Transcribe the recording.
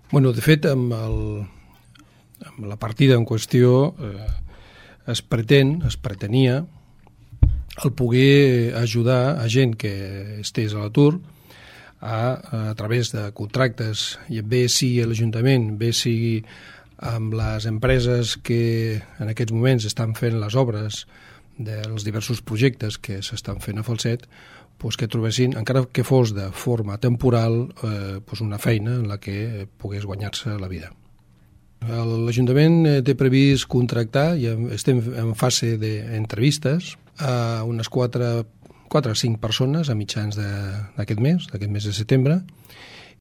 De fet, amb la partida en qüestió es pretenia el poder ajudar a gent que estés a l'atur a través de contractes, i bé sigui a l'Ajuntament, bé sigui amb les empreses que en aquests moments estan fent les obres dels diversos projectes que s'estan fent a Falset, que trobessin, encara que fos de forma temporal, una feina en la que pogués guanyar-se la vida. L'Ajuntament té previst contractar, i estem en fase d'entrevistes, a unes 4 o 5 persones a mitjans d'aquest mes de setembre,